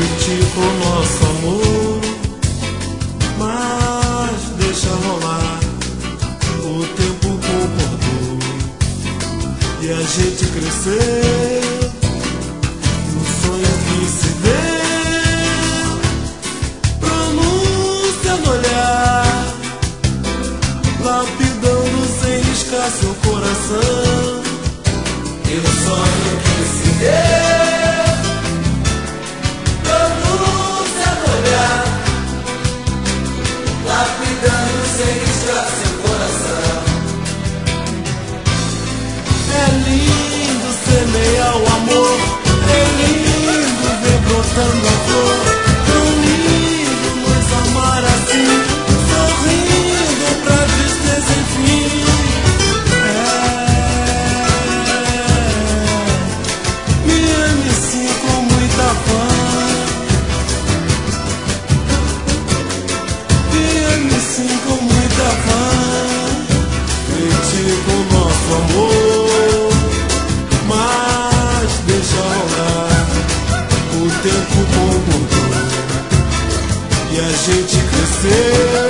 critica o nosso amor, mas deixa rolar. O tempo concordou e a gente cresceu. Um sonho que se deu, pronúncia no olhar, lapidando sem riscar seu coração. E o sonho que se deu, pronúncia no olhar, lapidando sem riscar seu coração. É lindo semear o amor, é lindo ver brotando a flor. Tão lindo nos amar assim, sorrindo pra tristeza enfim. Me ame sim com muita fã, me ame sim com muita fã. Critico o nosso amor, mas deixa rolar. O tempo concordou e a gente cresceu.